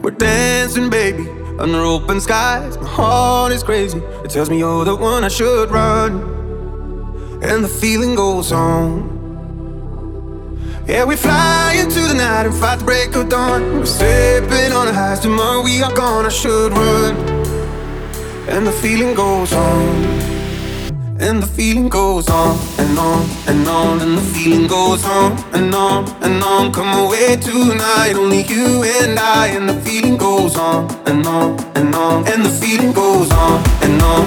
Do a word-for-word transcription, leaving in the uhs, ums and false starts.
We're dancing, baby, under open skies. My heart is crazy. It tells me you're the one I should run, and the feeling goes on. Yeah, we fly into the night and fight the break of dawn. We're stepping on the highs, tomorrow we are gone. I should run, and the feeling goes on. And the feeling goes on and on and on. And the feeling goes on and on and on. Come away tonight, only you and I. And the feeling goes on and on and on. And the feeling goes on and on